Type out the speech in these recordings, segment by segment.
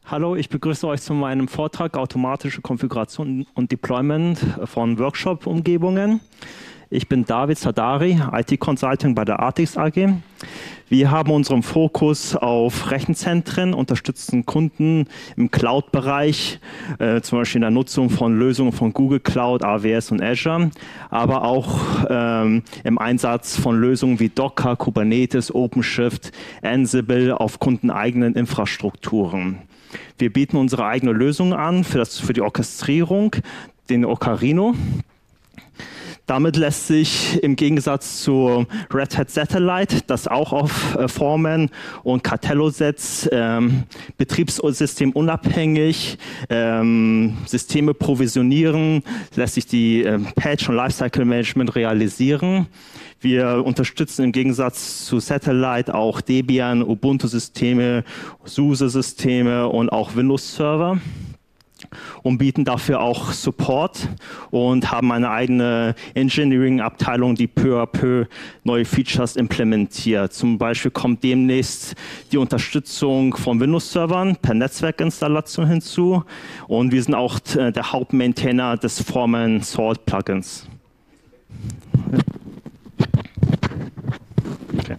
Hallo, ich begrüße euch zu meinem Vortrag Automatische Konfiguration und Deployment von Workshop-Umgebungen. Ich bin David Sadari, IT-Consulting bei der Artix AG. Wir haben unseren Fokus auf Rechenzentren, unterstützen Kunden im Cloud-Bereich, zum Beispiel in der Nutzung von Lösungen von Google Cloud, AWS und Azure, aber auch im Einsatz von Lösungen wie Docker, Kubernetes, OpenShift, Ansible auf kundeneigenen Infrastrukturen. Wir bieten unsere eigene Lösung an für die Orchestrierung, den Ocarino. Damit lässt sich im Gegensatz zu Red Hat Satellite, das auch auf Foreman und Cartello setzt, betriebssystemunabhängig Systeme provisionieren, lässt sich die Patch- und Lifecycle Management realisieren. Wir unterstützen im Gegensatz zu Satellite auch Debian, Ubuntu-Systeme, SUSE-Systeme und auch Windows-Server und bieten dafür auch Support und haben eine eigene Engineering-Abteilung, die peu à peu neue Features implementiert. Zum Beispiel kommt demnächst die Unterstützung von Windows-Servern per Netzwerkinstallation hinzu und wir sind auch der Hauptmaintainer des Foreman Salt Plugins. Okay.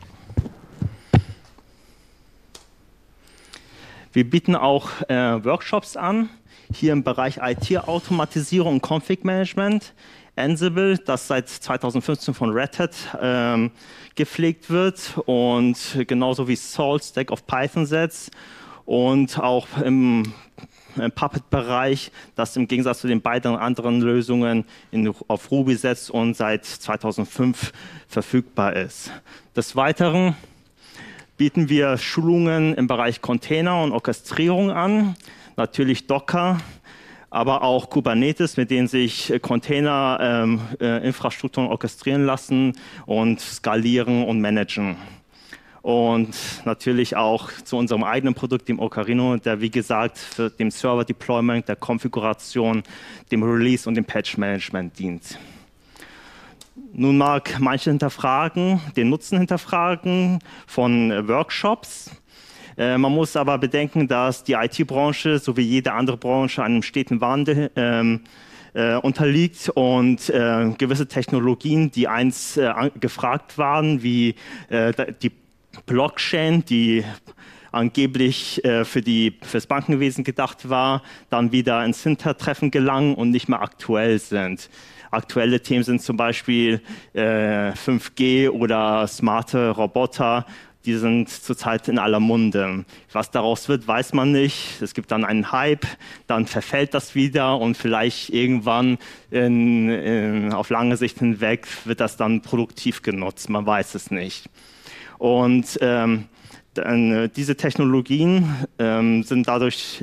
Wir bieten auch Workshops an, hier im Bereich IT-Automatisierung und Config-Management. Ansible, das seit 2015 von Red Hat gepflegt wird und genauso wie Salt, Stack of Python Sets und auch im Puppet-Bereich, das im Gegensatz zu den beiden anderen Lösungen auf Ruby setzt und seit 2005 verfügbar ist. Des Weiteren bieten wir Schulungen im Bereich Container und Orchestrierung an, natürlich Docker, aber auch Kubernetes, mit denen sich Container-Infrastrukturen orchestrieren lassen und skalieren und managen. Und natürlich auch zu unserem eigenen Produkt, dem Ocarino, der wie gesagt für dem Server-Deployment, der Konfiguration, dem Release und dem Patch-Management dient. Nun mag manche hinterfragen, den Nutzen hinterfragen von Workshops. Man muss aber bedenken, dass die IT-Branche, so wie jede andere Branche, einem steten Wandel unterliegt und gewisse Technologien, die einst gefragt waren, wie die Blockchain, die angeblich fürs Bankenwesen gedacht war, dann wieder ins Hintertreffen gelangen und nicht mehr aktuell sind. Aktuelle Themen sind zum Beispiel 5G oder smarte Roboter, die sind zurzeit in aller Munde. Was daraus wird, weiß man nicht. Es gibt dann einen Hype, dann verfällt das wieder und vielleicht irgendwann auf lange Sicht hinweg wird das dann produktiv genutzt. Man weiß es nicht. Und diese Technologien sind dadurch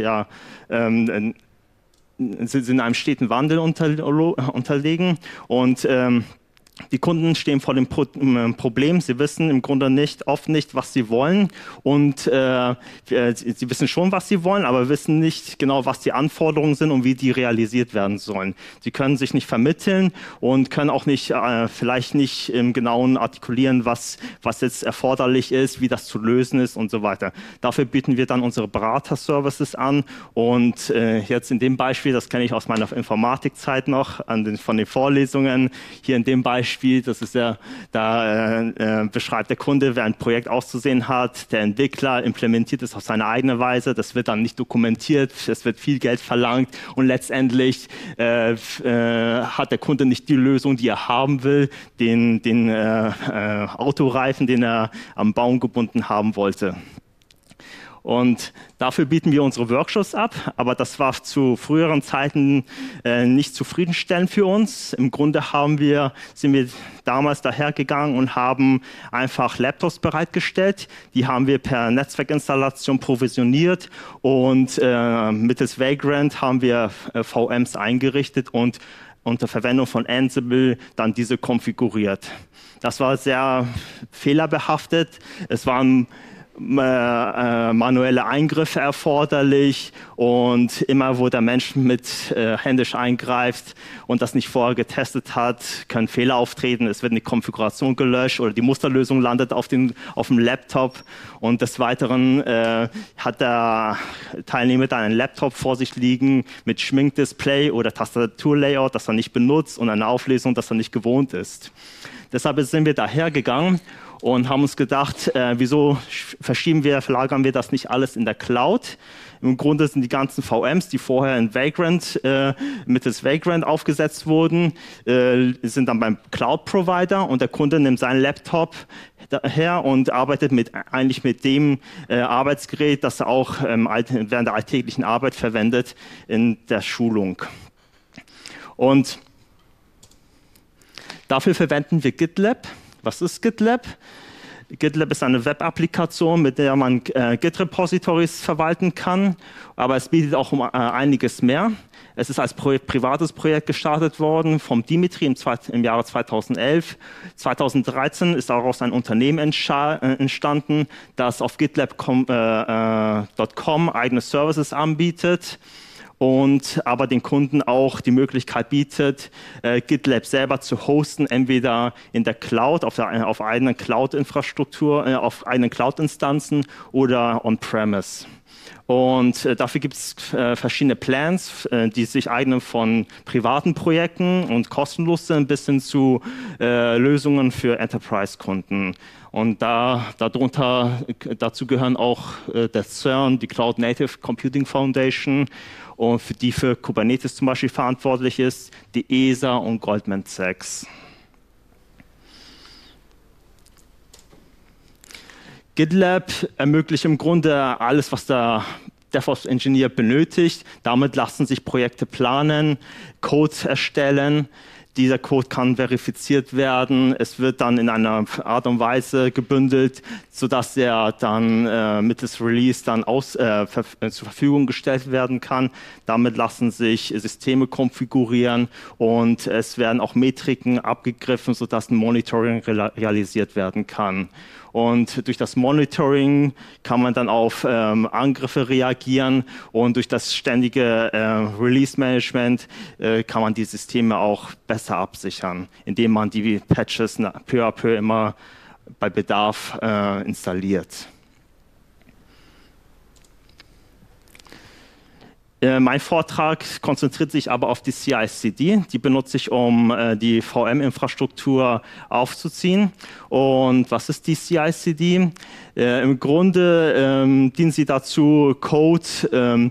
sind einem steten Wandel unterlegen und die Kunden stehen vor dem Problem, sie wissen im Grunde oft nicht, was sie wollen und sie wissen schon, was sie wollen, aber wissen nicht genau, was die Anforderungen sind und wie die realisiert werden sollen. Sie können sich nicht vermitteln und können auch nicht, vielleicht nicht im Genauen artikulieren, was jetzt erforderlich ist, wie das zu lösen ist und so weiter. Dafür bieten wir dann unsere Berater-Services an und jetzt in dem Beispiel, das kenne ich aus meiner Informatikzeit noch, von den Vorlesungen, hier in dem Beispiel, das ist da beschreibt der Kunde, wer ein Projekt auszusehen hat, der Entwickler implementiert es auf seine eigene Weise, das wird dann nicht dokumentiert, es wird viel Geld verlangt und letztendlich hat der Kunde nicht die Lösung, die er haben will, den Autoreifen, den er am Baum gebunden haben wollte. Und dafür bieten wir unsere Workshops ab, aber das war zu früheren Zeiten nicht zufriedenstellend für uns. Im Grunde sind wir damals dahergegangen und haben einfach Laptops bereitgestellt. Die haben wir per Netzwerkinstallation provisioniert und mittels Vagrant haben wir VMs eingerichtet und unter Verwendung von Ansible dann diese konfiguriert. Das war sehr fehlerbehaftet. Es waren manuelle Eingriffe erforderlich und immer, wo der Mensch mit händisch eingreift und das nicht vorher getestet hat, können Fehler auftreten. Es wird eine Konfiguration gelöscht oder die Musterlösung landet auf dem Laptop und des Weiteren hat der Teilnehmer dann einen Laptop vor sich liegen mit Schminkdisplay oder Tastaturlayout, das er nicht benutzt und eine Auflösung, das er nicht gewohnt ist. Deshalb sind wir dahergegangen und haben uns gedacht, wieso verlagern wir das nicht alles in der Cloud? Im Grunde sind die ganzen VMs, die vorher in Vagrant, mittels Vagrant aufgesetzt wurden, sind dann beim Cloud-Provider und der Kunde nimmt seinen Laptop her und arbeitet eigentlich mit dem Arbeitsgerät, das er auch während der alltäglichen Arbeit verwendet in der Schulung. Und dafür verwenden wir GitLab. Was ist GitLab? GitLab ist eine Web-Applikation, mit der man Git-Repositories verwalten kann, aber es bietet auch einiges mehr. Es ist als privates Projekt gestartet worden vom Dimitri im Jahre 2011. 2013 ist daraus ein Unternehmen entstanden, das auf gitlab.com eigene Services anbietet und aber den Kunden auch die Möglichkeit bietet, GitLab selber zu hosten, entweder in der Cloud, auf eigenen Cloud-Infrastruktur, auf eigenen Cloud-Instanzen oder on-premise. Und dafür gibt es verschiedene Plans, die sich eignen von privaten Projekten und kostenlos sind bis hin zu Lösungen für Enterprise-Kunden. Und dazu gehören auch der CERN, die Cloud Native Computing Foundation, und die für Kubernetes zum Beispiel verantwortlich ist, die ESA und Goldman Sachs. GitLab ermöglicht im Grunde alles, was der DevOps-Ingenieur benötigt. Damit lassen sich Projekte planen, Code erstellen. Dieser Code kann verifiziert werden. Es wird dann in einer Art und Weise gebündelt, sodass er dann mittels Release dann zur Verfügung gestellt werden kann. Damit lassen sich Systeme konfigurieren und es werden auch Metriken abgegriffen, sodass ein Monitoring realisiert werden kann. Und durch das Monitoring kann man dann auf Angriffe reagieren und durch das ständige Release-Management kann man die Systeme auch besser absichern, indem man die Patches peu à peu immer bei Bedarf installiert. Mein Vortrag konzentriert sich aber auf die CI/CD. Die benutze ich, um die VM-Infrastruktur aufzuziehen. Und was ist die CI/CD? Im Grunde dient sie dazu, Code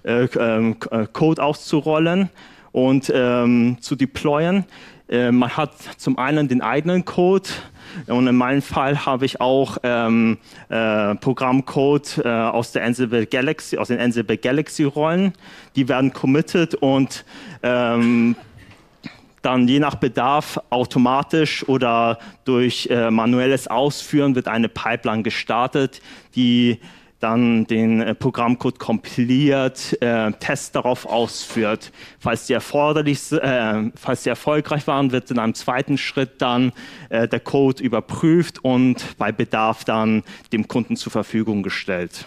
auszurollen und zu deployen. Man hat zum einen den eigenen Code. Und in meinem Fall habe ich auch Programmcode aus den Ansible Galaxy Rollen. Die werden committed und dann je nach Bedarf automatisch oder durch manuelles Ausführen wird eine Pipeline gestartet, die dann den Programmcode kompiliert, Tests darauf ausführt. Falls die erforderlich, falls sie erfolgreich waren, wird in einem zweiten Schritt dann der Code überprüft und bei Bedarf dann dem Kunden zur Verfügung gestellt.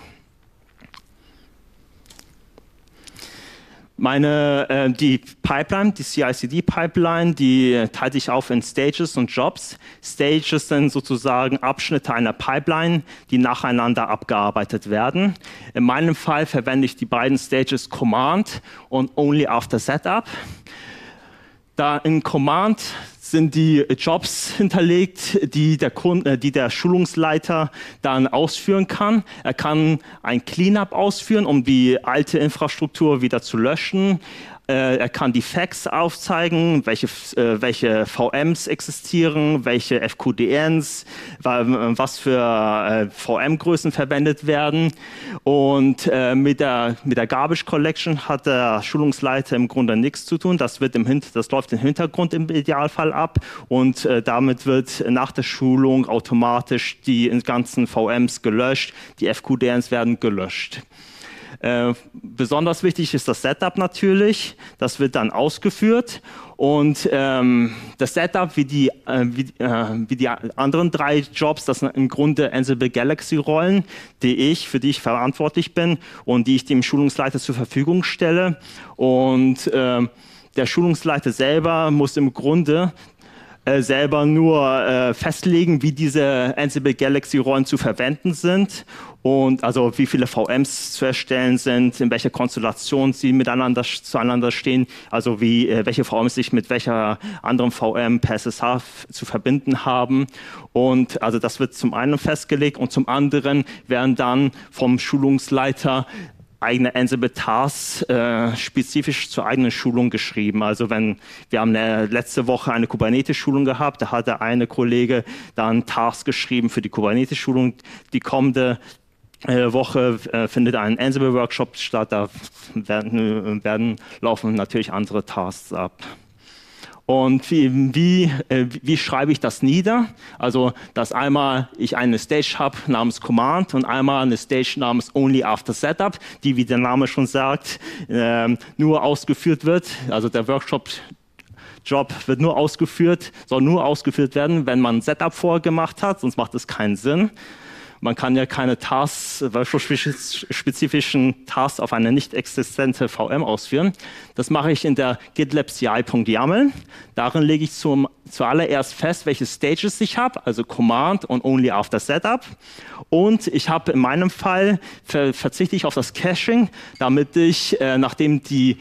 Die Pipeline, die CI/CD-Pipeline, die teilt sich auf in Stages und Jobs. Stages sind sozusagen Abschnitte einer Pipeline, die nacheinander abgearbeitet werden. In meinem Fall verwende ich die beiden Stages Command und Only After Setup. Da in Command sind die Jobs hinterlegt, die der Schulungsleiter dann ausführen kann. Er kann ein Cleanup ausführen, um die alte Infrastruktur wieder zu löschen. Er kann die Facts aufzeigen, welche VMs existieren, welche FQDNs, was für VM-Größen verwendet werden. Und mit der Garbage Collection hat der Schulungsleiter im Grunde nichts zu tun. Das läuft im Hintergrund im Idealfall ab und damit wird nach der Schulung automatisch die ganzen VMs gelöscht, die FQDNs werden gelöscht. Besonders wichtig ist das Setup natürlich. Das wird dann ausgeführt. Und das Setup, wie die anderen 3 Jobs, das sind im Grunde Ansible Galaxy-Rollen, für die ich verantwortlich bin und die ich dem Schulungsleiter zur Verfügung stelle. Und der Schulungsleiter selber muss im Grunde selber nur festlegen, wie diese Ansible Galaxy-Rollen zu verwenden sind und also wie viele VMs zu erstellen sind, in welcher Konstellation sie zueinander stehen, also welche VMs sich mit welcher anderen VM per SSH zu verbinden haben. Und also das wird zum einen festgelegt und zum anderen werden dann vom Schulungsleiter eigene Ansible Tasks spezifisch zur eigenen Schulung geschrieben. Also wir haben letzte Woche eine Kubernetes-Schulung gehabt, da hat der eine Kollege dann Tasks geschrieben für die Kubernetes-Schulung. Die kommende Woche findet ein Ansible-Workshop statt, da laufen natürlich andere Tasks ab. Und wie schreibe ich das nieder? Also, dass einmal ich eine Stage habe namens Command und einmal eine Stage namens Only After Setup, die, wie der Name schon sagt, nur ausgeführt wird. Also der Workshop-Job soll nur ausgeführt werden, wenn man ein Setup vorher gemacht hat, sonst macht es keinen Sinn. Man kann ja keine spezifischen Tasks auf eine nicht existente VM ausführen. Das mache ich in der GitLab CI.yaml. Darin lege ich zuallererst fest, welche Stages ich habe, also Command und Only After Setup. Und ich habe in meinem Fall verzichte ich auf das Caching, damit ich, nachdem die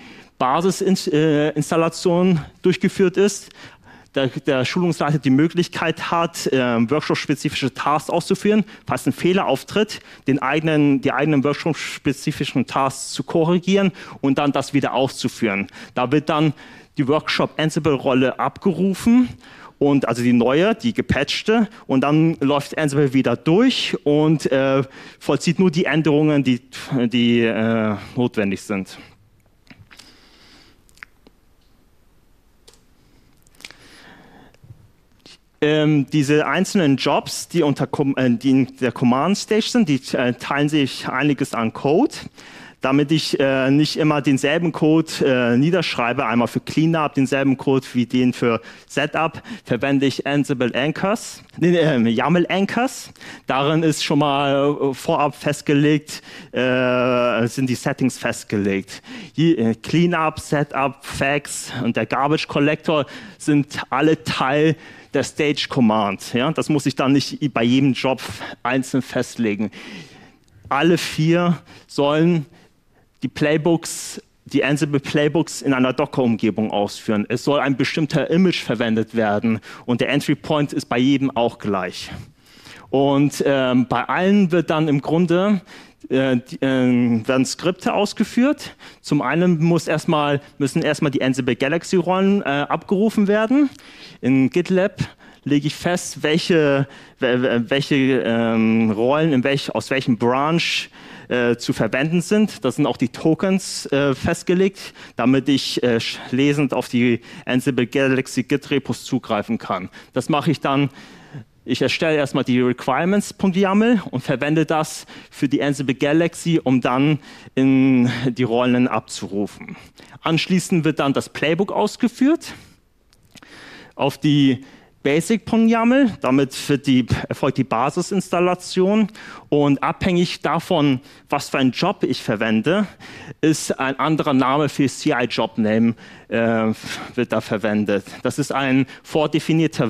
Basisinstallation durchgeführt ist, der Schulungsleiter die Möglichkeit hat, workshop-spezifische Tasks auszuführen, falls ein Fehler auftritt, die eigenen workshop-spezifischen Tasks zu korrigieren und dann das wieder auszuführen. Da wird dann die Workshop-Ansible-Rolle abgerufen und also die neue, die gepatchte, und dann läuft Ansible wieder durch und vollzieht nur die Änderungen, die notwendig sind. Diese einzelnen Jobs, die in der Command Stage sind, die teilen sich einiges an Code. Damit ich nicht immer denselben Code niederschreibe, einmal für Cleanup denselben Code wie den für Setup, verwende ich Ansible Anchors, YAML Anchors. Darin ist schon mal vorab festgelegt, sind die Settings festgelegt. Cleanup, Setup, Fax und der Garbage Collector sind alle Teil der Stage Command. Ja? Das muss ich dann nicht bei jedem Job einzeln festlegen. Alle 4 sollen die Ansible Playbooks in einer Docker-Umgebung ausführen. Es soll ein bestimmter Image verwendet werden und der Entry Point ist bei jedem auch gleich. Und bei allen wird dann im Grunde werden Skripte ausgeführt. Zum einen müssen erstmal die Ansible Galaxy-Rollen abgerufen werden. In GitLab lege ich fest, welche Rollen aus welchem Branch zu verwenden sind. Das sind auch die Tokens festgelegt, damit ich lesend auf die Ansible Galaxy Git-Repos zugreifen kann. Das mache ich dann. Ich erstelle erstmal die Requirements.yaml und verwende das für die Ansible Galaxy, um dann in die Rollen abzurufen. Anschließend wird dann das Playbook ausgeführt auf die Basic.yaml, damit erfolgt die Basisinstallation und abhängig davon, was für einen Job ich verwende, ist ein anderer Name für CI-Job-Name wird da verwendet. Das ist eine vordefinierte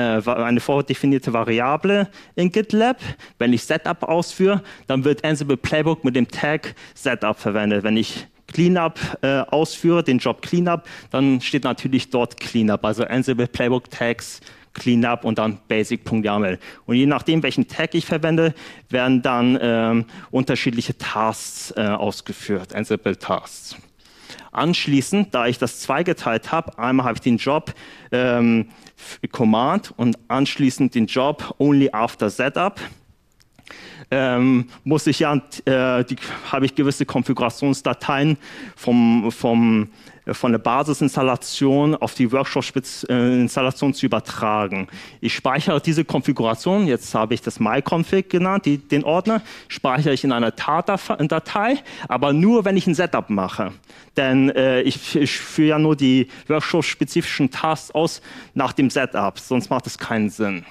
Variable in GitLab. Wenn ich Setup ausführe, dann wird Ansible Playbook mit dem Tag Setup verwendet. Wenn ich Cleanup ausführe, den Job Cleanup, dann steht natürlich dort Cleanup, also Ansible Playbook Tags Cleanup und dann Basic.yaml. Und je nachdem, welchen Tag ich verwende, werden dann unterschiedliche Tasks ausgeführt, Ansible Tasks. Anschließend, da ich das zweigeteilt habe, einmal habe ich den Job Command und anschließend den Job Only After Setup. muss ich ja, habe ich gewisse Konfigurationsdateien von der Basisinstallation auf die Workshop-Installation zu übertragen. Ich speichere diese Konfiguration, jetzt habe ich das myconfig genannt, den Ordner, speichere ich in einer Tat-Datei, aber nur, wenn ich ein Setup mache. Denn ich führe ja nur die Workshop-spezifischen Tasks aus nach dem Setup, sonst macht es keinen Sinn.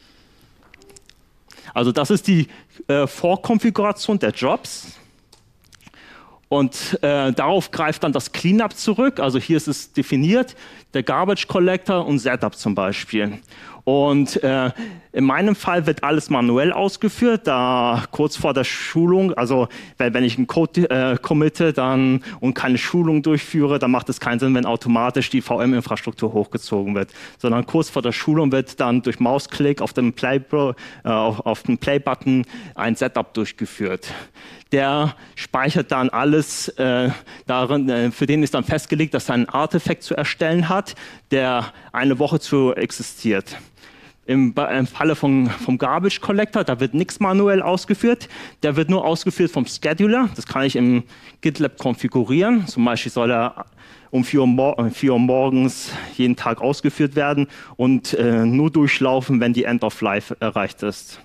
Also das ist die Vorkonfiguration der Jobs. Und darauf greift dann das Cleanup zurück. Also hier ist es definiert, der Garbage Collector und Setup zum Beispiel. Und in meinem Fall wird alles manuell ausgeführt, da kurz vor der Schulung, also wenn ich einen Code committe und keine Schulung durchführe, dann macht es keinen Sinn, wenn automatisch die VM-Infrastruktur hochgezogen wird. Sondern kurz vor der Schulung wird dann durch Mausklick auf den Play-Button ein Setup durchgeführt. Der speichert dann alles darin, für den ist dann festgelegt, dass er ein Artefakt zu erstellen hat, der eine Woche zu existiert. Im Falle vom Garbage Collector, da wird nichts manuell ausgeführt, der wird nur ausgeführt vom Scheduler. Das kann ich im GitLab konfigurieren. Zum Beispiel soll er um 4 Uhr morgens jeden Tag ausgeführt werden und nur durchlaufen, wenn die End of Life erreicht ist.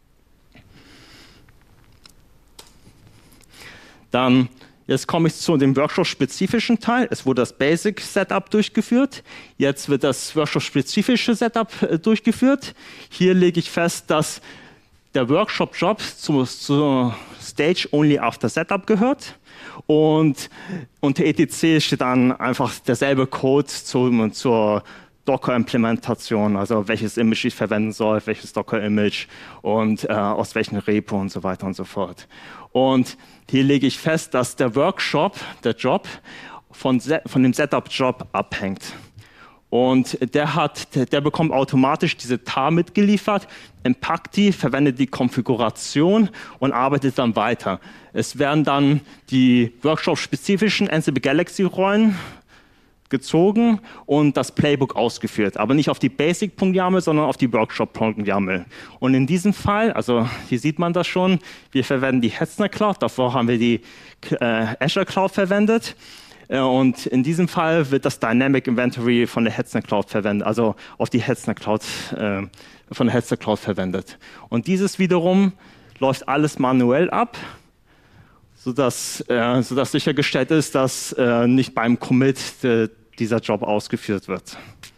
Dann, jetzt komme ich zu dem Workshop-spezifischen Teil. Es wurde das Basic-Setup durchgeführt. Jetzt wird das Workshop-spezifische Setup durchgeführt. Hier lege ich fest, dass der Workshop-Job zu Stage Only After Setup gehört. Und unter etc. steht dann einfach derselbe Code zur Docker-Implementation, also welches Image ich verwenden soll, welches Docker-Image und aus welchem Repo und so weiter und so fort. Und hier lege ich fest, dass der Workshop, der Job, von dem Setup-Job abhängt. Und der bekommt automatisch diese tar mitgeliefert, entpackt die, verwendet die Konfiguration und arbeitet dann weiter. Es werden dann die Workshop-spezifischen Ansible Galaxy-Rollen gezogen und das Playbook ausgeführt, aber nicht auf die Basic.yaml, sondern auf die Workshop.yaml. Und in diesem Fall, also hier sieht man das schon, wir verwenden die Hetzner Cloud, davor haben wir die Azure Cloud verwendet. Und in diesem Fall wird das Dynamic Inventory von der Hetzner Cloud verwendet, also auf die Hetzner Cloud, von der Hetzner Cloud verwendet. Und dieses wiederum läuft alles manuell ab, sodass sichergestellt ist, dass nicht beim Commit dieser Job ausgeführt wird.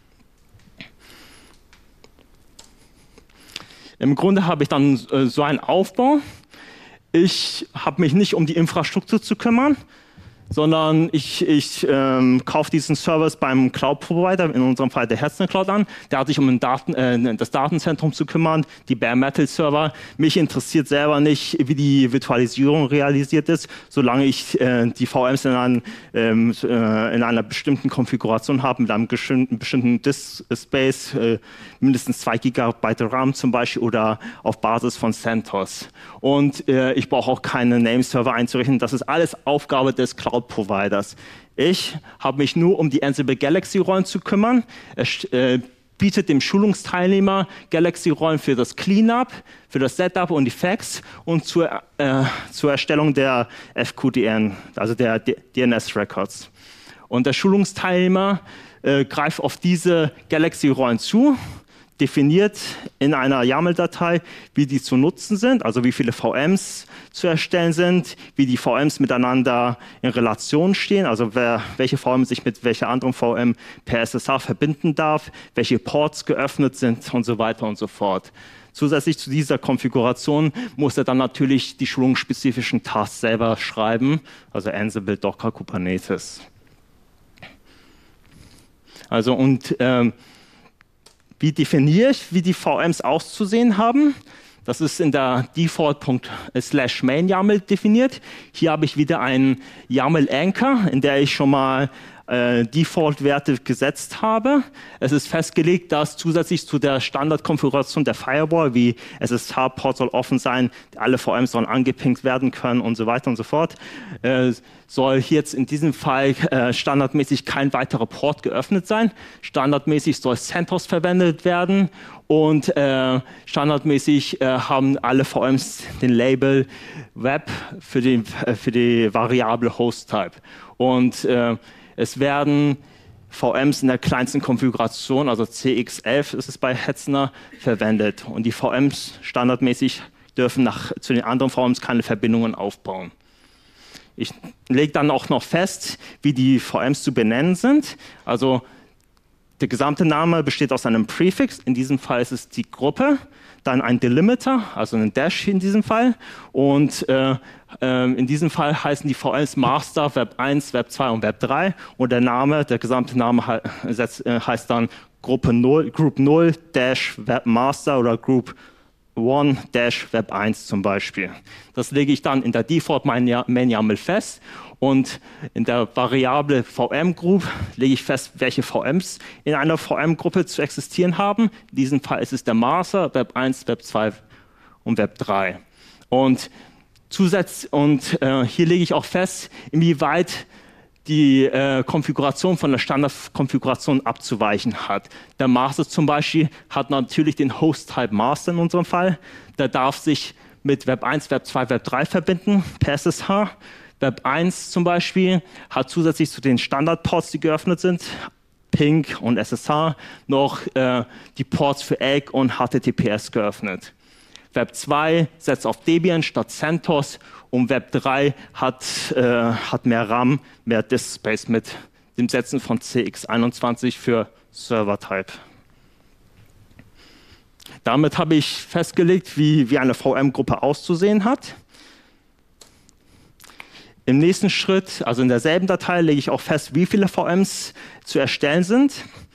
Im Grunde habe ich dann so einen Aufbau. Ich habe mich nicht um die Infrastruktur zu kümmern, sondern ich kaufe diesen Service beim Cloud-Provider, in unserem Fall der Hetzner Cloud an. Der hat sich um das Datenzentrum zu kümmern, die Bare-Metal-Server. Mich interessiert selber nicht, wie die Virtualisierung realisiert ist, solange ich die VMs in einer bestimmten Konfiguration habe, mit einem bestimmten Disk-Space, mindestens 2 GB RAM zum Beispiel oder auf Basis von CentOS. Und ich brauche auch keine Nameserver einzurichten. Das ist alles Aufgabe des Cloud-Providers. Ich habe mich nur um die Ansible Galaxy-Rollen zu kümmern. Es bietet dem Schulungsteilnehmer Galaxy-Rollen für das Cleanup, für das Setup und die Facts und zur Erstellung der FQDN, also der DNS-Records. Und der Schulungsteilnehmer greift auf diese Galaxy-Rollen zu, definiert in einer YAML-Datei, wie die zu nutzen sind, also wie viele VMs zu erstellen sind, wie die VMs miteinander in Relation stehen, also welche VM sich mit welcher anderen VM per SSH verbinden darf, welche Ports geöffnet sind und so weiter und so fort. Zusätzlich zu dieser Konfiguration muss er dann natürlich die schulungsspezifischen Tasks selber schreiben, also Ansible, Docker, Kubernetes. Also wie definiere ich, wie die VMs auszusehen haben? Das ist in der Default./main YAML definiert. Hier habe ich wieder einen YAML Anchor, in der ich schon mal Default-Werte gesetzt habe. Es ist festgelegt, dass zusätzlich zu der Standardkonfiguration der Firewall, wie SSH-Port soll offen sein, alle VMs sollen angepinkt werden können und so weiter und so fort, soll jetzt in diesem Fall standardmäßig kein weiterer Port geöffnet sein. Standardmäßig soll CentOS verwendet werden und standardmäßig haben alle VMs den Label Web für die Variable Host-Type. Und es werden VMs in der kleinsten Konfiguration, also CX11 ist es bei Hetzner, verwendet. Und die VMs standardmäßig dürfen zu den anderen VMs keine Verbindungen aufbauen. Ich lege dann auch noch fest, wie die VMs zu benennen sind. Also der gesamte Name besteht aus einem Prefix. In diesem Fall ist es die Gruppe. Dann ein Delimiter, also ein Dash in diesem Fall. Und in diesem Fall heißen die VMs Master, Web 1, Web 2 und Web 3. Und der gesamte Name heißt dann Group 0 Dash Web Master oder Group 1 Dash Web 1 zum Beispiel. Das lege ich dann in der Default Main YAML fest. Und in der Variable VM-Group lege ich fest, welche VMs in einer VM-Gruppe zu existieren haben. In diesem Fall ist es der Master, Web 1, Web 2 und Web 3. Und hier lege ich auch fest, inwieweit die Konfiguration von der Standardkonfiguration abzuweichen hat. Der Master zum Beispiel hat natürlich den Host-Type Master in unserem Fall. Der darf sich mit Web 1, Web 2, Web 3 verbinden per SSH. Web 1 zum Beispiel hat zusätzlich zu den Standardports, die geöffnet sind, Ping und SSH, noch die Ports für ELK und HTTPS geöffnet. Web 2 setzt auf Debian statt CentOS und Web 3 hat mehr RAM, mehr Disk Space mit dem Setzen von CX21 für Server-Type. Damit habe ich festgelegt, wie eine VM-Gruppe auszusehen hat. Im nächsten Schritt, also in derselben Datei, lege ich auch fest, wie viele VMs zu erstellen sind.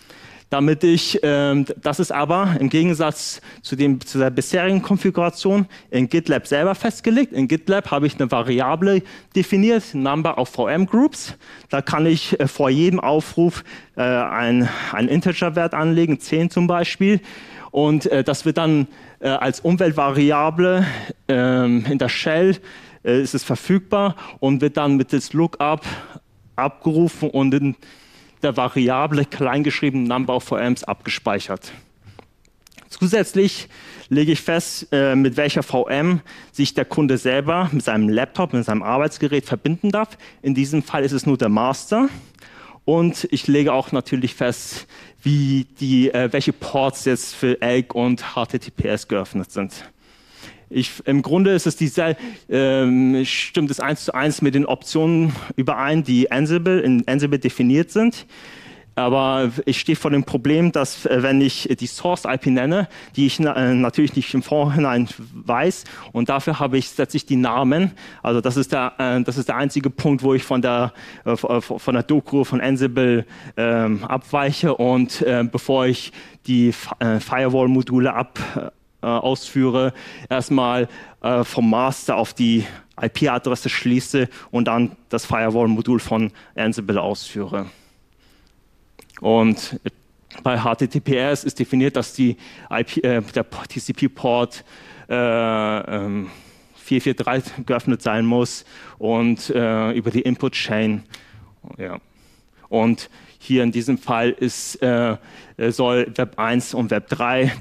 Das ist aber im Gegensatz zu der bisherigen Konfiguration in GitLab selber festgelegt. In GitLab habe ich eine Variable definiert, Number of VM Groups. Da kann ich vor jedem Aufruf einen Integer-Wert anlegen, 10 zum Beispiel. Und das wird dann als Umweltvariable in der Shell ist es verfügbar und wird dann mittels Lookup abgerufen und in der Variable kleingeschrieben Number of VMs abgespeichert. Zusätzlich lege ich fest, mit welcher VM sich der Kunde selber mit seinem Laptop, mit seinem Arbeitsgerät verbinden darf. In diesem Fall ist es nur der Master. Und ich lege auch natürlich fest, welche Ports jetzt für ELK und HTTPS geöffnet sind. Im Grunde ist es stimmt es 1:1 mit den Optionen überein, die in Ansible definiert sind. Aber ich stehe vor dem Problem, dass wenn ich die Source-IP nenne, die ich natürlich nicht im Vorhinein weiß, und dafür setze ich die Namen. Also das ist der einzige Punkt, wo ich von der Doku von Ansible abweiche. Und bevor ich die Firewall-Module ausführe, erstmal vom Master auf die IP-Adresse schließe und dann das Firewall-Modul von Ansible ausführe. Und bei HTTPS ist definiert, dass der TCP-Port 443 geöffnet sein muss und über die Input-Chain. Ja. Und hier in diesem Fall soll Web 1 und Web 3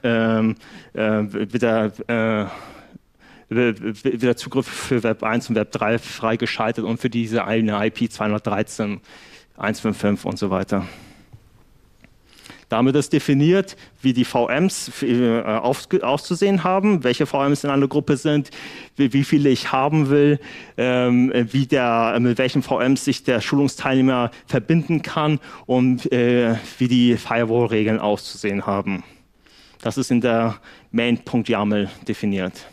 wieder Zugriff für Web 1 und Web 3 freigeschaltet und für diese eine IP 213.155 und so weiter. Damit ist definiert, wie die VMs auszusehen haben, welche VMs in einer Gruppe sind, wie viele ich haben will, mit welchen VMs sich der Schulungsteilnehmer verbinden kann und wie die Firewall-Regeln auszusehen haben. Das ist in der main.yaml definiert.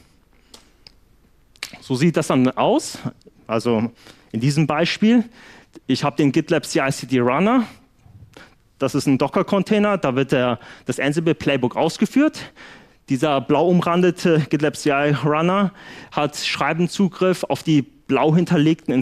So sieht das dann aus. Also in diesem Beispiel, ich habe den GitLab CI/CD Runner. Das ist ein Docker-Container, da wird das Ansible-Playbook ausgeführt. Dieser blau umrandete GitLab CI Runner hat Schreibenzugriff auf die blau hinterlegten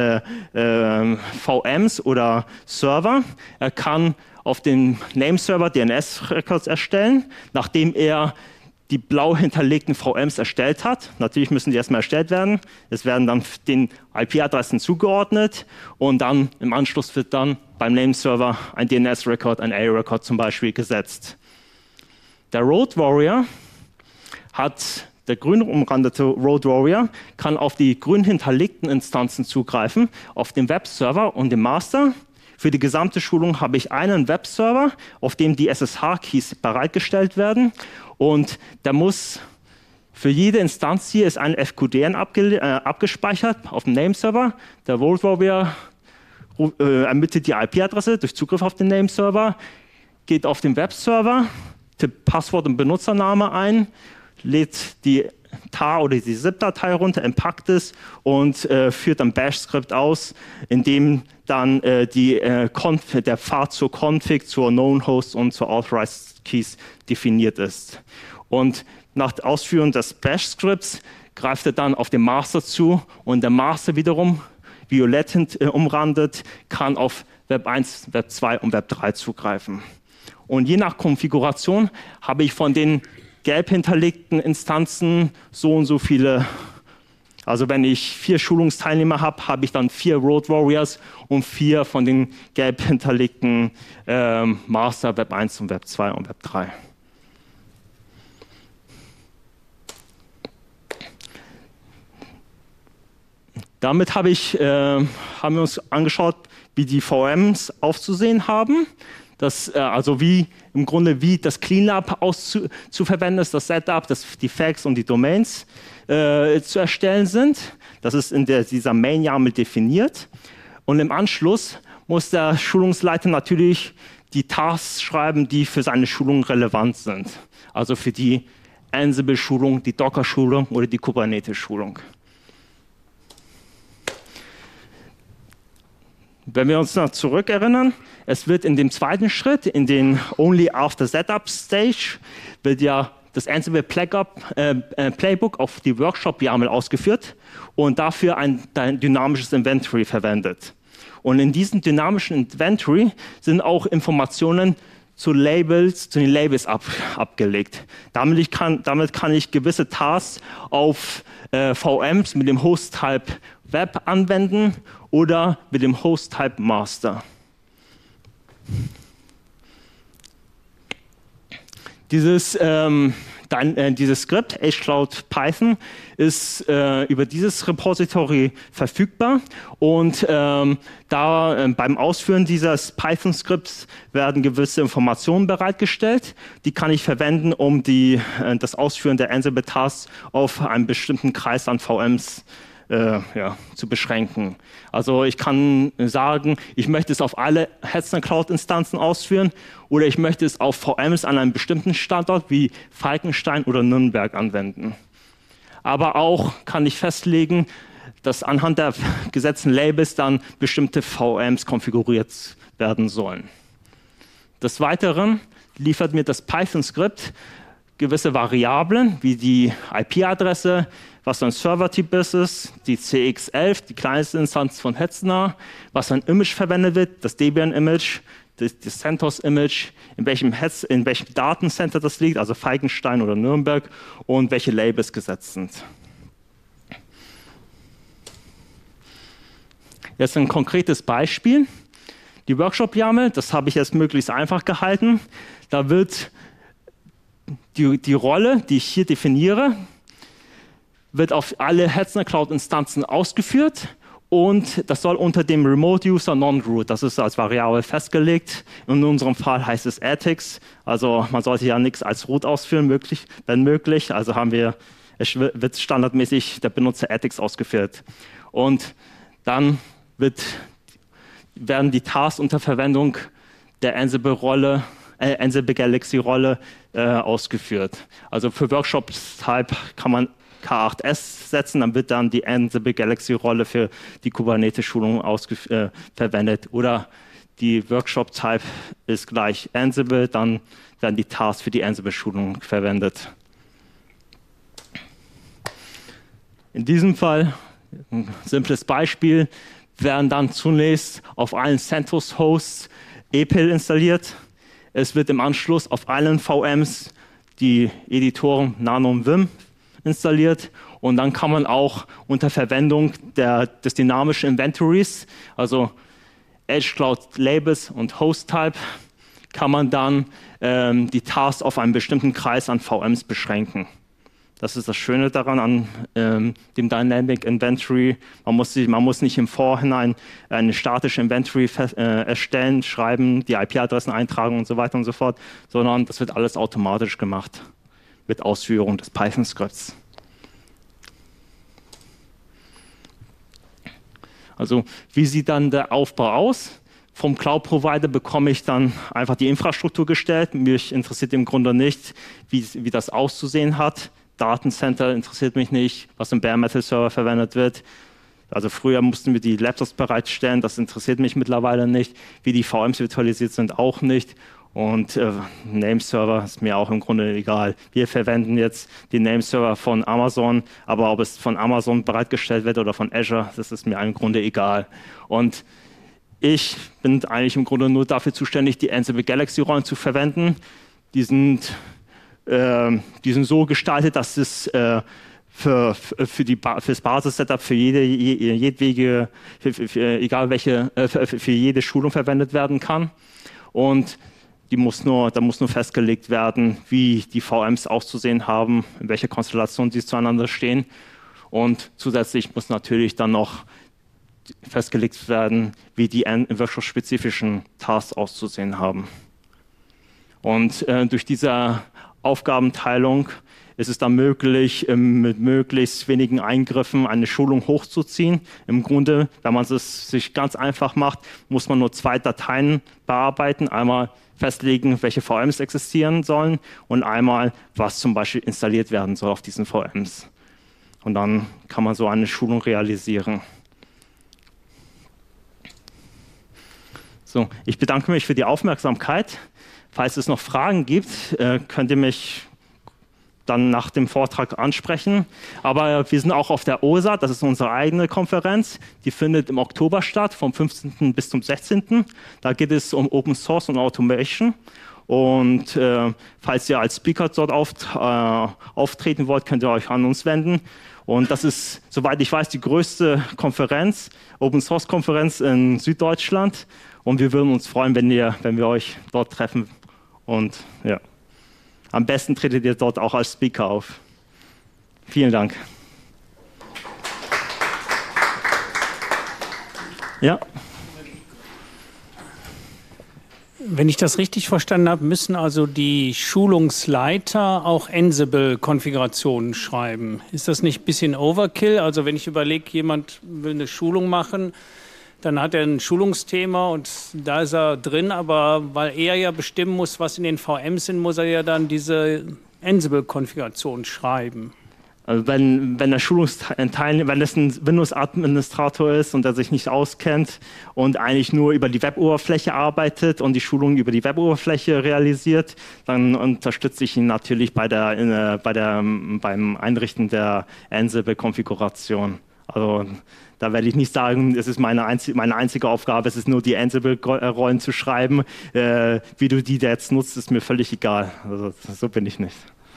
VMs oder Server. Er kann auf dem Nameserver DNS-Records erstellen, nachdem er die blau hinterlegten VMs erstellt hat. Natürlich müssen die erstmal erstellt werden. Es werden dann den IP-Adressen zugeordnet und dann im Anschluss wird dann beim Nameserver ein DNS-Record, ein A-Record zum Beispiel gesetzt. Der Road Warrior der grün umrandete Road Warrior kann auf die grün hinterlegten Instanzen zugreifen, auf dem Webserver und dem Master. Für die gesamte Schulung habe ich einen Webserver, auf dem die SSH-Keys bereitgestellt werden. Und da muss für jede Instanz hier ist ein FQDN abgespeichert auf dem Nameserver. Der Road Warrior ermittelt die IP-Adresse durch Zugriff auf den Nameserver, geht auf den Webserver, tippt Passwort und Benutzername ein, lädt die tar oder die ZIP-Datei runter, empackt es und führt ein Bash-Skript aus, in dem dann der Pfad zur Config, zur Known Host und zur Authorized Keys definiert ist. Und nach Ausführung des Bash-Skripts greift er dann auf den Master zu und der Master wiederum, violett umrandet, kann auf Web 1, Web 2 und Web 3 zugreifen. Und je nach Konfiguration habe ich von den gelb hinterlegten Instanzen so und so viele, also wenn ich 4 Schulungsteilnehmer habe, habe ich dann 4 Road Warriors und 4 von den gelb hinterlegten Master Web 1 und Web 2 und Web 3. Damit haben wir uns angeschaut, wie die VMs aufzusehen haben. Also wie das Cleanup zu verwenden ist, das Setup, die Facts und die Domains zu erstellen sind. Das ist in dieser Main-YAML definiert. Und im Anschluss muss der Schulungsleiter natürlich die Tasks schreiben, die für seine Schulung relevant sind. Also für die Ansible-Schulung, die Docker-Schulung oder die Kubernetes-Schulung. Wenn wir uns noch zurückerinnern, es wird in dem zweiten Schritt, in den Only After Setup Stage, wird ja das Ansible Playbook auf die Workshop-YAML ausgeführt und dafür ein dynamisches Inventory verwendet. Und in diesem dynamischen Inventory sind auch Informationen zu den Labels abgelegt. Damit kann ich gewisse Tasks auf VMs mit dem Host-Type Web anwenden oder mit dem Host-Type Master. Dieses Skript, hcloud Python, ist über dieses Repository verfügbar und beim Ausführen dieses Python-Skripts werden gewisse Informationen bereitgestellt. Die kann ich verwenden, um das Ausführen der Ansible-Tasks auf einen bestimmten Kreis an VMs zu beschränken. Also ich kann sagen, ich möchte es auf alle Hetzner Cloud-Instanzen ausführen oder ich möchte es auf VMs an einem bestimmten Standort wie Falkenstein oder Nürnberg anwenden. Aber auch kann ich festlegen, dass anhand der gesetzten Labels dann bestimmte VMs konfiguriert werden sollen. Des Weiteren liefert mir das Python-Skript gewisse Variablen wie die IP-Adresse, was ein Server-Typ ist, die CX11, die kleinste Instanz von Hetzner, was ein Image verwendet wird, das Debian-Image, das CentOS-Image, in welchem Datencenter das liegt, also Falkenstein oder Nürnberg, und welche Labels gesetzt sind. Jetzt ein konkretes Beispiel. Die Workshop-YAML, das habe ich jetzt möglichst einfach gehalten. Da wird die Rolle, die ich hier definiere, wird auf alle Hetzner Cloud-Instanzen ausgeführt und das soll unter dem Remote User Non-Root, das ist als Variable festgelegt. In unserem Fall heißt es Ethics, also man sollte ja nichts als Root ausführen, wenn möglich. Also wird standardmäßig der Benutzer Ethics ausgeführt. Und dann werden die Tasks unter Verwendung der Ansible Galaxy-Rolle ausgeführt. Also für Workshop-Type kann man K8S setzen, dann wird dann die Ansible Galaxy-Rolle für die Kubernetes-Schulung verwendet. Oder die Workshop-Type ist gleich Ansible, dann werden die Tasks für die Ansible-Schulung verwendet. In diesem Fall Ein simples Beispiel, werden dann zunächst auf allen CentOS-Hosts EPEL installiert. Es wird im Anschluss auf allen VMs die Editoren Nano und Vim installiert. Und dann kann man auch unter Verwendung des dynamischen Inventories, also Edge Cloud Labels und Host Type, kann man dann die Tasks auf einen bestimmten Kreis an VMs beschränken. Das ist das Schöne daran an dem Dynamic Inventory. Man muss nicht im Vorhinein eine statische Inventory erstellen, schreiben, die IP-Adressen eintragen und so weiter und so fort, sondern das wird alles automatisch gemacht mit Ausführung des Python-Skripts. Also wie sieht dann der Aufbau aus? Vom Cloud-Provider bekomme ich dann einfach die Infrastruktur gestellt. Mich interessiert im Grunde nicht, wie das auszusehen hat. Datencenter interessiert mich nicht, was im Bare Metal Server verwendet wird. Also früher mussten wir die Laptops bereitstellen, das interessiert mich mittlerweile nicht. Wie die VMs virtualisiert sind, auch nicht. Und Nameserver ist mir auch im Grunde egal. Wir verwenden jetzt die Nameserver von Amazon, aber ob es von Amazon bereitgestellt wird oder von Azure, das ist mir im Grunde egal. Und ich bin eigentlich im Grunde nur dafür zuständig, die Ansible Galaxy Rollen zu verwenden. Die sind so gestaltet, dass es für das Basis-Setup für jede Schulung verwendet werden kann. Und da muss nur festgelegt werden, wie die VMs auszusehen haben, in welcher Konstellation sie zueinander stehen. Und zusätzlich muss natürlich dann noch festgelegt werden, wie die Workshop-spezifischen Tasks auszusehen haben. Und durch diese Aufgabenteilung ist es dann möglich, mit möglichst wenigen Eingriffen eine Schulung hochzuziehen. Im Grunde, wenn man es sich ganz einfach macht, muss man nur 2 Dateien bearbeiten. Einmal festlegen, welche VMs existieren sollen und einmal, was zum Beispiel installiert werden soll auf diesen VMs. Und dann kann man so eine Schulung realisieren. So, ich bedanke mich für die Aufmerksamkeit. Falls es noch Fragen gibt, könnt ihr mich dann nach dem Vortrag ansprechen. Aber wir sind auch auf der OSA, das ist unsere eigene Konferenz. Die findet im Oktober statt, vom 15. bis zum 16. Da geht es um Open Source und Automation. Und falls ihr als Speaker dort auftreten wollt, könnt ihr euch an uns wenden. Und das ist, soweit ich weiß, die größte Konferenz, Open Source Konferenz in Süddeutschland. Und wir würden uns freuen, wenn wir euch dort treffen. Und ja, am besten tretet ihr dort auch als Speaker auf. Vielen Dank. Ja. Wenn ich das richtig verstanden habe, müssen also die Schulungsleiter auch Ansible-Konfigurationen schreiben. Ist das nicht ein bisschen Overkill? Also wenn ich überlege, jemand will eine Schulung machen, dann hat er ein Schulungsthema und da ist er drin, aber weil er ja bestimmen muss, was in den VMs sind, muss er ja dann diese Ansible-Konfiguration schreiben. Also wenn der Schulungsteilnehmer, wenn es ein Windows-Administrator ist und er sich nicht auskennt und eigentlich nur über die Web-Oberfläche arbeitet und die Schulung über die Web-Oberfläche realisiert, dann unterstütze ich ihn natürlich beim Einrichten der Ansible-Konfiguration. Also da werde ich nicht sagen, es ist meine einzige Aufgabe, es ist nur die Ansible-Rollen zu schreiben. Wie du die jetzt nutzt, ist mir völlig egal. Also so bin ich nicht.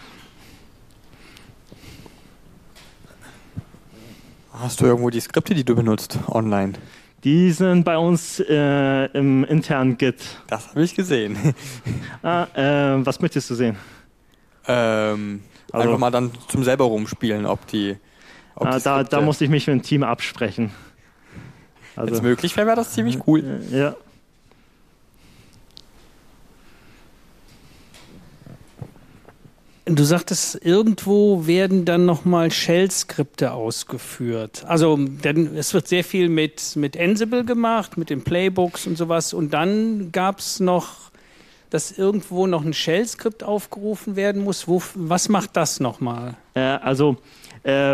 Hast du irgendwo die Skripte, die du benutzt, online? Die sind bei uns im internen Git. Das habe ich gesehen. Was möchtest du sehen? Einfach mal dann zum selber rumspielen, ob die da muss ich mich mit dem Team absprechen. Wenn es möglich wäre, wäre das ziemlich cool. Ja. Du sagtest, irgendwo werden dann nochmal Shell-Skripte ausgeführt. Also es wird sehr viel mit Ansible gemacht, mit den Playbooks und sowas. Und dann gab es noch, dass irgendwo noch ein Shell-Skript aufgerufen werden muss. Was macht das nochmal?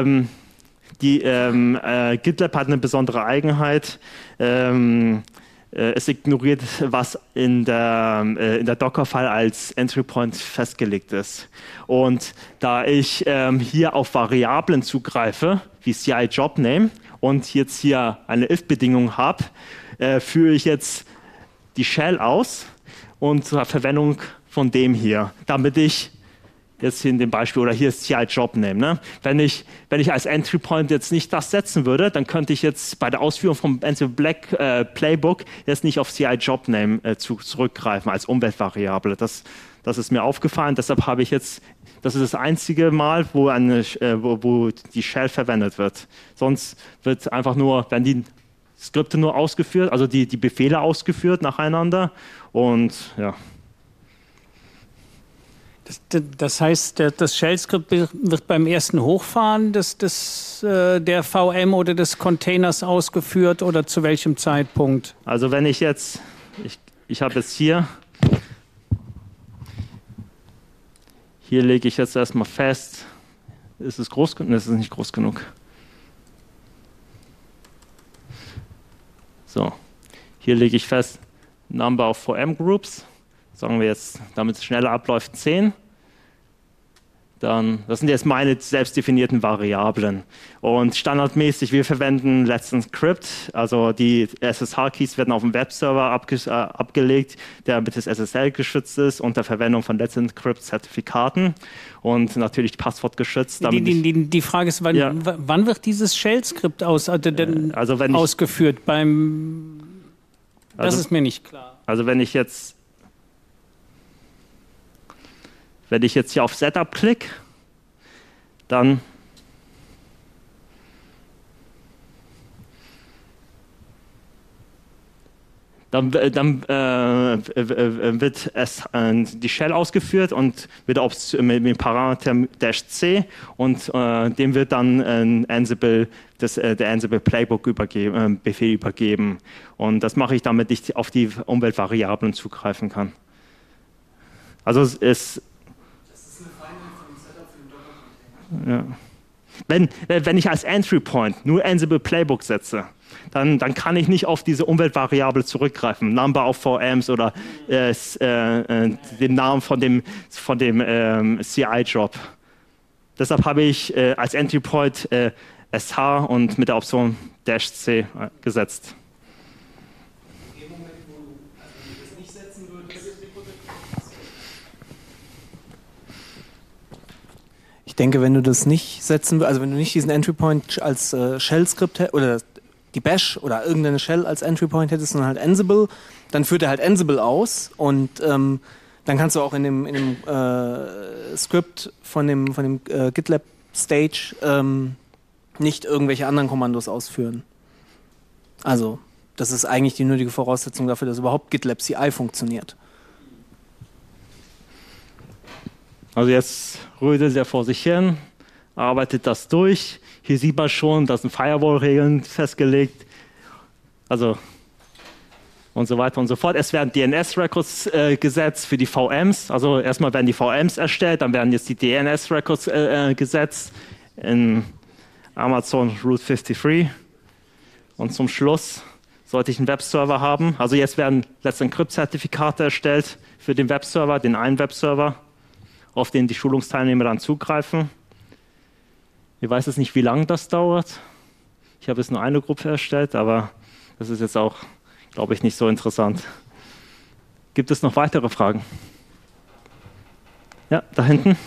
GitLab hat eine besondere Eigenheit. es ignoriert, was in der Docker-File als Entry Point festgelegt ist. Und da ich hier auf Variablen zugreife, wie CI-Job-Name, und jetzt hier eine if-Bedingung habe, führe ich jetzt die Shell aus und zur Verwendung von dem hier, damit ich jetzt hier in dem Beispiel, oder hier ist CI-Job-Name. Ne? Wenn ich als Entry Point jetzt nicht das setzen würde, dann könnte ich jetzt bei der Ausführung vom Ansible Playbook jetzt nicht auf CI-Job-Name zurückgreifen als Umweltvariable. Das ist mir aufgefallen, deshalb habe ich jetzt, das ist das einzige Mal, wo die Shell verwendet wird. Sonst wird einfach nur, werden die Skripte nur ausgeführt, also die Befehle ausgeführt nacheinander und ja. Das heißt, das Shell-Skript wird beim ersten Hochfahren der VM oder des Containers ausgeführt oder zu welchem Zeitpunkt? Also wenn ich jetzt, ich habe jetzt hier lege ich jetzt erstmal fest, ist es groß genug? Das ist nicht groß genug. So, hier lege ich fest, Number of VM Groups. Sagen wir jetzt, damit es schneller abläuft, 10. Das sind jetzt meine selbst definierten Variablen. Und standardmäßig, wir verwenden Let's Encrypt, also die SSH-Keys werden auf dem Webserver abgelegt, der mit des SSL geschützt ist, unter Verwendung von Let's Encrypt-Zertifikaten und natürlich passwortgeschützt. Die Frage ist, wann wird dieses Shell-Skript ausgeführt? Das ist mir nicht klar. Also wenn ich jetzt hier auf Setup klicke, dann wird die Shell ausgeführt und wird mit dem Parameter -c und dem wird dann der Ansible Playbook Befehl übergeben. Und das mache ich, damit ich auf die Umweltvariablen zugreifen kann. Also das ist eine Feinheit von dem Setup für den Docker-Container. Ja. Wenn ich als Entry Point nur Ansible Playbook setze, dann kann ich nicht auf diese Umweltvariable zurückgreifen, Number of VMs oder den Namen von dem CI-Job. Deshalb habe ich als Entry Point SH und mit der Option -c gesetzt. Ich denke, wenn du das nicht setzen willst, also wenn du nicht diesen Entry Point als Shell-Skript oder die Bash oder irgendeine Shell als Entry Point hättest, sondern halt Ansible, dann führt er halt Ansible aus und dann kannst du auch in dem Skript von dem GitLab Stage nicht irgendwelche anderen Kommandos ausführen. Also das ist eigentlich die nötige Voraussetzung dafür, dass überhaupt GitLab CI funktioniert. Also jetzt rödelt er vor sich hin, arbeitet das durch. Hier sieht man schon, da sind Firewall-Regeln festgelegt. Also und so weiter und so fort. Es werden DNS-Records gesetzt für die VMs. Also erstmal werden die VMs erstellt, dann werden jetzt die DNS-Records gesetzt in Amazon Route 53. Und zum Schluss sollte ich einen Webserver haben. Also jetzt werden Let's Encrypt-Zertifikate erstellt für den Webserver, den einen Webserver, auf den die Schulungsteilnehmer dann zugreifen. Ich weiß jetzt nicht, wie lange das dauert. Ich habe jetzt nur eine Gruppe erstellt, aber das ist jetzt auch, glaube ich, nicht so interessant. Gibt es noch weitere Fragen? Ja, da hinten.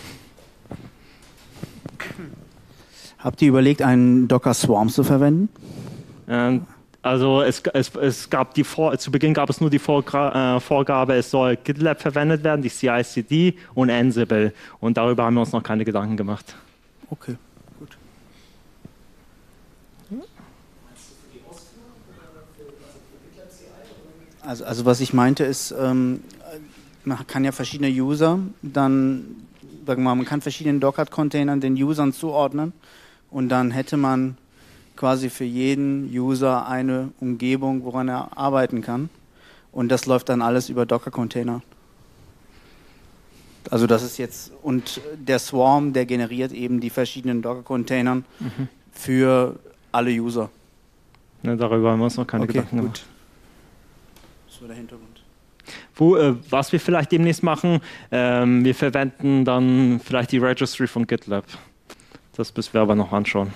Habt ihr überlegt, einen Docker Swarm zu verwenden? Also es gab zu Beginn gab es nur die Vorgabe, es soll GitLab verwendet werden, die CI/CD und Ansible. Und darüber haben wir uns noch keine Gedanken gemacht. Okay, gut. Also was ich meinte ist, man kann ja verschiedene User dann, sagen wir mal, man kann verschiedenen Docker-Containern den Usern zuordnen und dann hätte man quasi für jeden User eine Umgebung, woran er arbeiten kann. Und das läuft dann alles über Docker-Container. Also das ist jetzt, und der Swarm, der generiert eben die verschiedenen Docker-Containern für alle User. Ja, darüber haben wir uns noch keine Gedanken gemacht. so der Hintergrund. Was wir vielleicht demnächst machen, wir verwenden dann vielleicht die Registry von GitLab. Das müssen wir aber noch anschauen.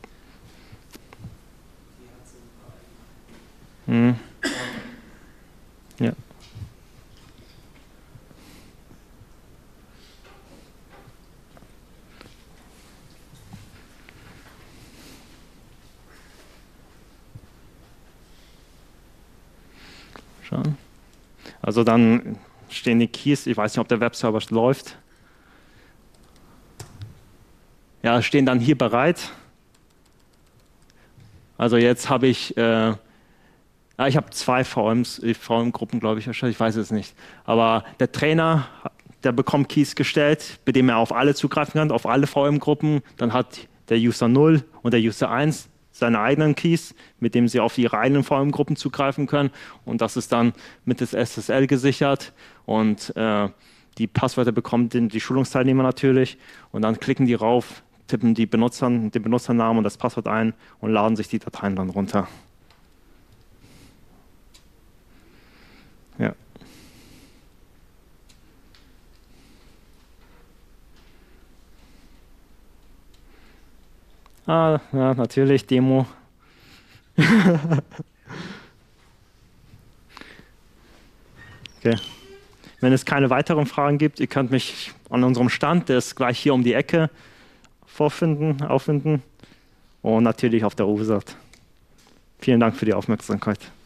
Ja. Schauen. Also dann stehen die Keys, ich weiß nicht, ob der Webserver läuft. Ja, stehen dann hier bereit. Also jetzt habe ich, ich habe 2 VM-Gruppen, glaube ich, wahrscheinlich, ich weiß es nicht. Aber der Trainer, der bekommt Keys gestellt, mit dem er auf alle zugreifen kann, auf alle VM-Gruppen. Dann hat der User 0 und der User 1 seine eigenen Keys, mit dem sie auf ihre eigenen VM-Gruppen zugreifen können. Und das ist dann mit des SSL gesichert. Und die Passwörter bekommen die Schulungsteilnehmer natürlich. Und dann klicken die rauf, tippen den Benutzernamen und das Passwort ein und laden sich die Dateien dann runter. Ja. Ja, natürlich, Demo. Okay. Wenn es keine weiteren Fragen gibt, ihr könnt mich an unserem Stand, der ist gleich hier um die Ecke, auffinden und natürlich auf der USAT. Vielen Dank für die Aufmerksamkeit.